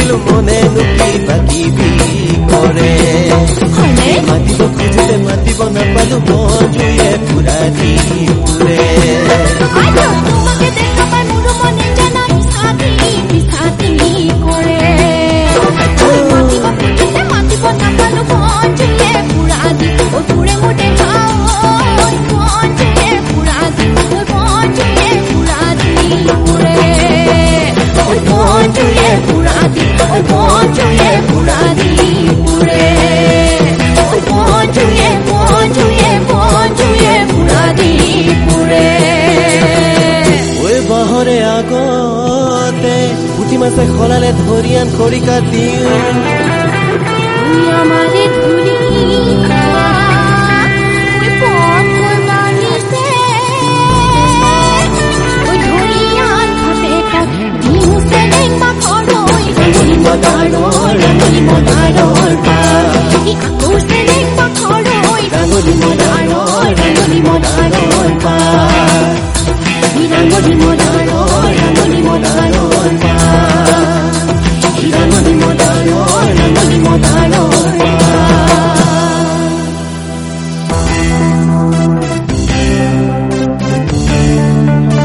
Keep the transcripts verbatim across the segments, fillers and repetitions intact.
সুধিলো মনে নুকি বাকি বি কৰে মাতিব খুঁজোতে মাতিব নাপালো মন জুয়ে পুৰা দি পুৰে তোমাকে দেখা পাই মোৰ মনে জানা মিছাতি মিছাতি কৰে মাতিব খুঁজোতে মাতিব নাপালো মন জুয়ে পুৰা দি পুৰে মোৰ দেহা মন জুয়ে পুৰা দি মন জুয়ে পুৰা দি পুৰে মন জুয়ে পুৰা দি মন জুয়ে পুৰা দি পুৰে মন জুয়ে মন জুয়ে মন জুয়ে পুৰা দি পুৰে ঐ বাহৰে আগতে পুঠি মাছে খলালে ধৰিয়ান খৰিকা দিওঁ আমারে ধুলি ওই পথর বানিতে ওই ধরিয়ান ঘাটে দিউ সেলেং বা খরই রঙলি মদারর রঙলি মদারর পা কি আকু সেলেং বা খরই রঙলি মদারর রঙলি মদারর পা রঙলি মদারর রঙলি মদারর পা রঙলি মদারর রঙলি মদারর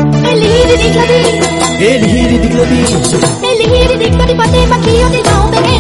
Elihiri dikladi, elihiri dikladi, elihiri dikladi pate bakiyo di gaon de